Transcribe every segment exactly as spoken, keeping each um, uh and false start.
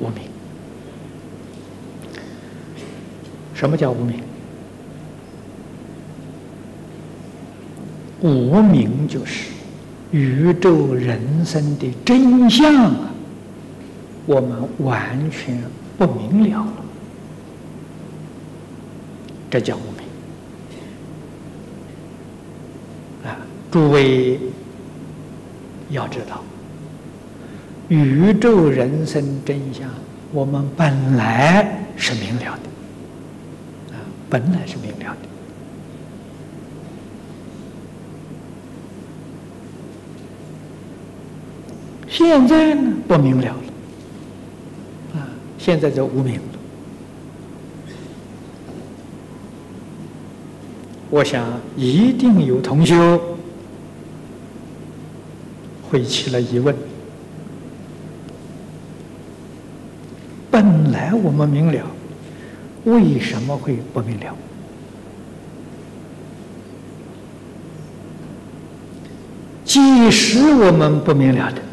无明。什么叫无明？无明就是宇宙人生的真相啊，我们完全不明了了，这叫无明啊！诸位要知道，宇宙人生真相，我们本来是明了的啊，本来是明了的。现在呢，不明了了，啊，现在就无明了。我想一定有同修会起了疑问：本来我们明了，为什么会不明了？几时我们不明了的？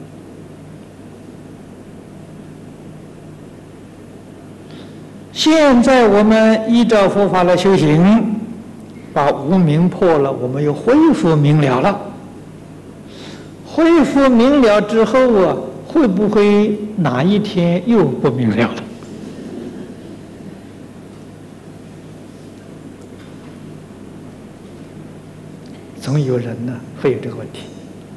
现在我们依照佛法来修行，把无明破了，我们又恢复明了了。恢复明了之后啊，会不会哪一天又不明了了？总有人呢会有这个问题。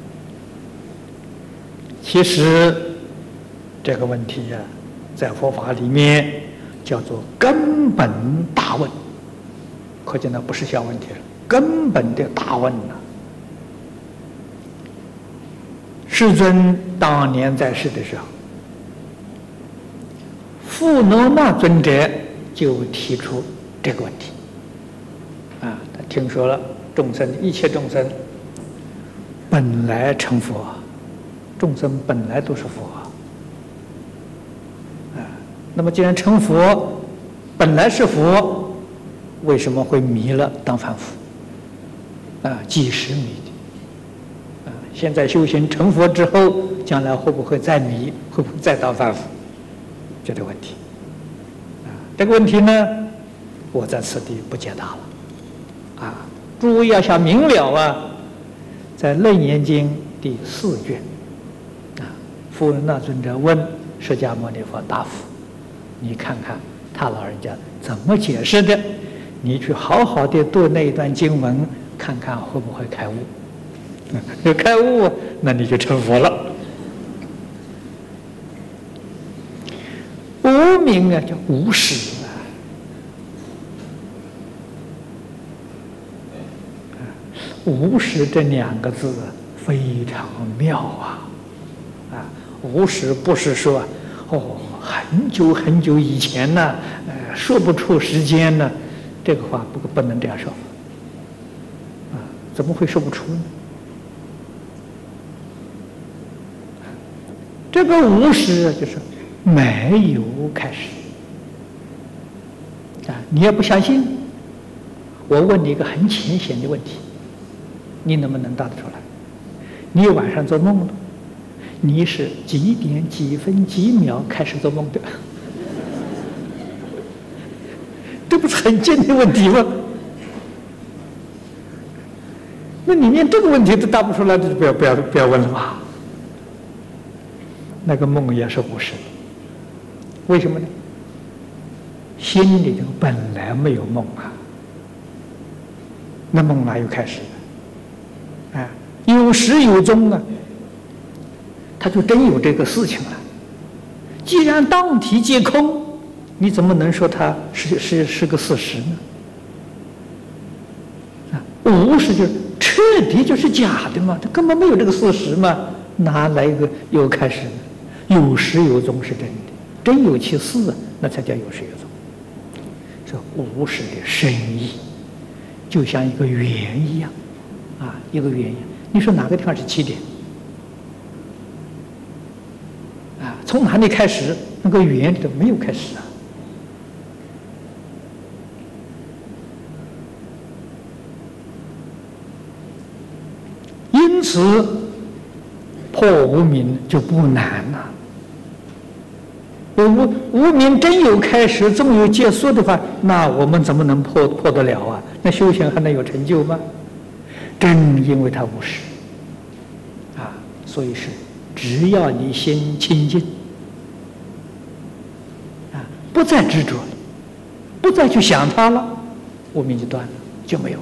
其实这个问题呀、啊，在佛法里面叫做根本大问，可见那不是小问题了，根本的大问呐、啊。世尊当年在世的时候，富罗那尊者就提出这个问题啊，他听说了众生一切众生本来成佛，众生本来都是佛啊，那么既然成佛，本来是佛，为什么会迷了当凡夫？啊，几时迷的？啊，现在修行成佛之后，将来会不会再迷？会不会再当凡夫？这个问题。啊，这个问题呢，我在此地不解答了。啊，诸位要想明了啊，在《楞严经》第四卷，啊，富罗那尊者问释迦牟尼佛答复，你看看他老人家怎么解释的，你去好好的读那一段经文，看看会不会开悟。有开悟，那你就成佛了。无明啊，叫无始啊。无始这两个字非常妙啊！啊，无始不是说哦很久很久以前呢，呃，说不出时间呢，这个话不不能这样说。啊，怎么会说不出呢？这个无始就是没有开始啊！你也不相信，我问你一个很浅显的问题，你能不能答得出来？你晚上做梦了，你是几点几分几秒开始做梦的？这不是很简单的问题吗？那你连这个问题都答不出来，就不要不要不要问了吧。那个梦也是无始的，为什么呢？心里头本来没有梦啊，那梦哪有开始的？啊，有始有终啊，他就真有这个事情了。既然当体皆空，你怎么能说它是是是个事实呢？啊，无始就是彻底就是假的嘛，它根本没有这个事实嘛，哪来一个有开始呢？有始有终是真的，真有其事，那才叫有始有终。这无始的深意，就像一个圆一样，啊，一个圆一样。你说哪个地方是起点？啊，从哪里开始？那个圆里头没有开始啊。因此，破无明就不难了。 无无明真有开始，总有结束的话，那我们怎么能破破得了啊？那修行还能有成就吗？正因为它无始啊，所以是只要你心清净啊，不再执着了，不再去想它了，无明就断了，就没有了。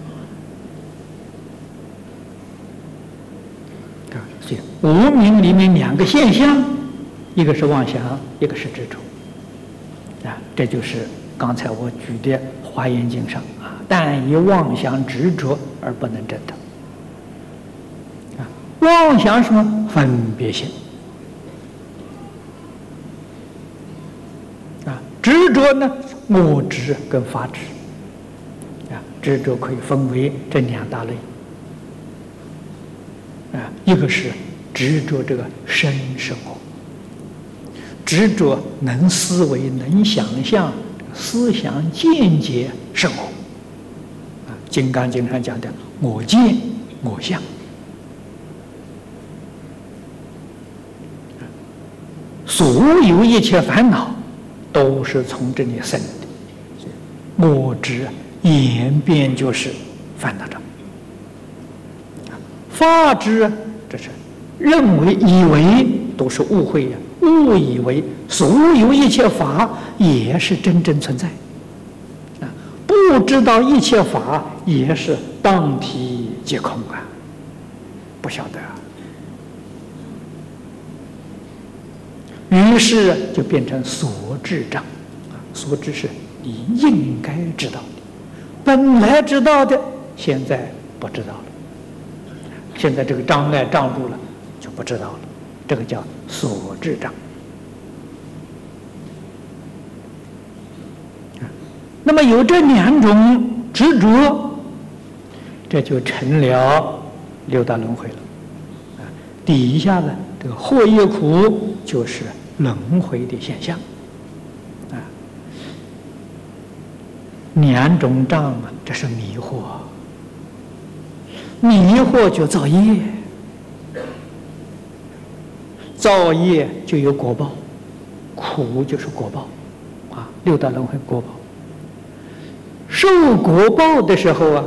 啊，所以无明里面两个现象。一个是妄想，一个是执着，啊，这就是刚才我举的《华严经》上啊，但以妄想执着而不能证得。啊，妄想什么？分别心。啊，执着呢，我执跟法执。啊，执着可以分为这两大类。啊，一个是执着这个身生活。执着能思维、能想象、思想见解生活，啊，《金刚经》上讲的“我见我相”，所有一切烦恼都是从这里生的。我执演变就是烦恼障，法执这是认为、以为都是误会呀。误以为所有一切法也是真正存在，啊，不知道一切法也是当体即空啊，不晓得啊。于是就变成所知障，啊，所知是你应该知道的，本来知道的，现在不知道了，现在这个障碍障住了，就不知道了。这个叫所知障。那么有这两种执着，这就成了六道轮回了。啊，底下呢，这个祸业苦就是轮回的现象。啊，两种障啊，这是迷惑，迷惑就造业。造业就有果报，苦就是果报，啊，六道轮回果报。受果报的时候啊，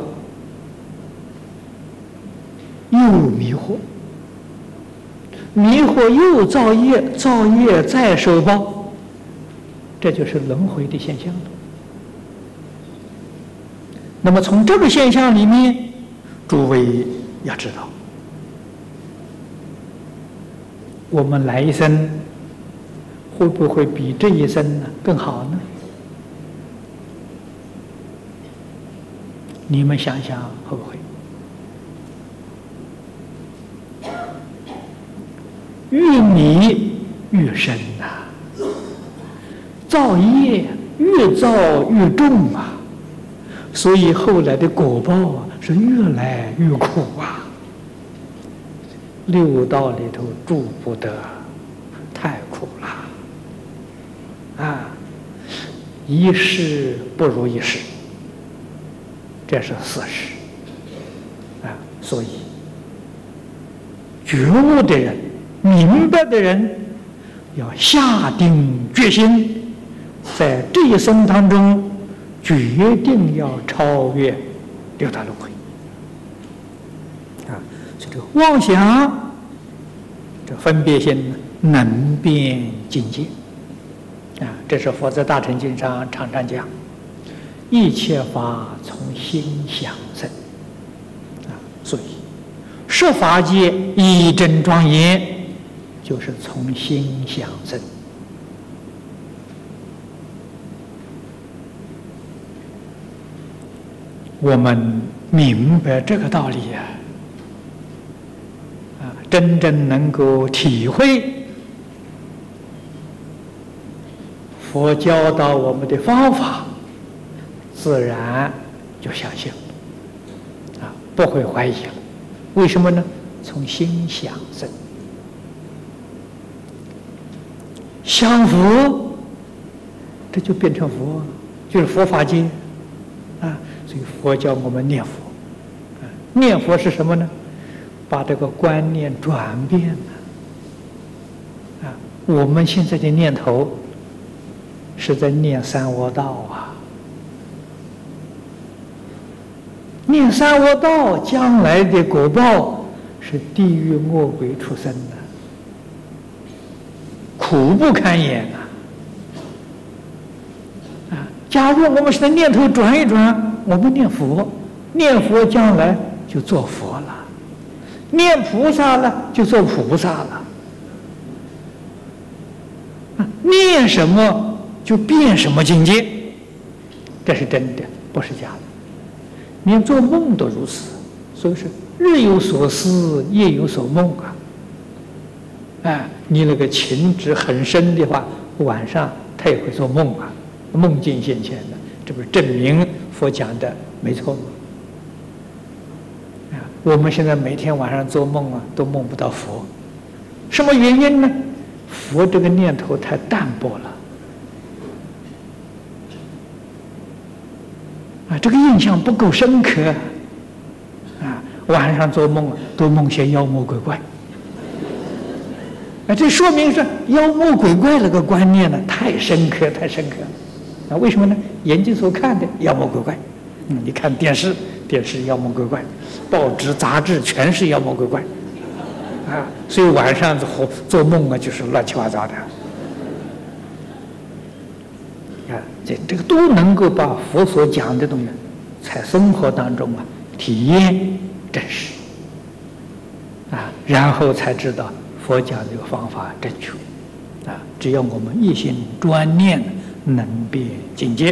又迷惑，迷惑又造业，造业再受报，这就是轮回的现象。那么从这个现象里面，诸位要知道，我们来一生会不会比这一生呢更好呢？你们想想会不会？越迷越深呐、啊，造业越造越重啊，所以后来的果报啊是越来越苦啊。六道里头住不得，太苦了啊！一世不如一世，这是事实啊。所以觉悟的人、明白的人，要下定决心，在这一生当中决定要超越六道轮回啊。所以这个妄想，这分别心能变境界啊。这是佛在大乘经上常常讲，一切法从心想生啊。所以十法界一真庄严，就是从心想生。我们明白这个道理呀、啊，啊，真正能够体会佛教导我们的方法，自然就相信了，啊，不会怀疑了。为什么呢？从心想生，想佛，这就变成佛，就是佛法界啊。所以佛教我们念佛，啊，念佛是什么呢？把这个观念转变了，啊， 我们现在的念头是在念三恶道啊，念三恶道将来的果报是地狱恶鬼畜生的，苦不堪言啊！啊，假如我们现在念头转一转，我们念佛，念佛将来就做佛了，念菩萨了就做菩萨了。念什么就变什么境界，这是真的，不是假的。连做梦都如此，所以说日有所思，夜有所梦啊。哎，你那个情执很深的话，晚上他也会做梦啊，梦境现前的，这不是证明佛讲的没错吗？啊，我们现在每天晚上做梦啊，都梦不到佛，什么原因呢？佛这个念头太淡薄了，啊，这个印象不够深刻，啊，晚上做梦都梦些妖魔鬼怪，啊，这说明是妖魔鬼怪那个观念呢太深刻，太深刻了，啊，为什么呢？眼睛所看的妖魔鬼怪，嗯，你看电视，电视妖魔鬼怪，报纸杂志全是妖魔鬼怪。啊，所以晚上做做梦啊，就是乱七八糟的。啊，这这个都能够把佛所讲的东西，在生活当中啊体验真实，啊，然后才知道佛讲这个方法正确。啊，只要我们一心专念，能变境界。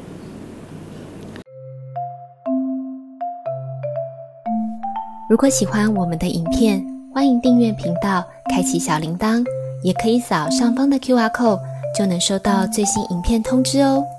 如果喜欢我们的影片，欢迎订阅频道，开启小铃铛，也可以扫上方的 Q R code， 就能收到最新影片通知哦。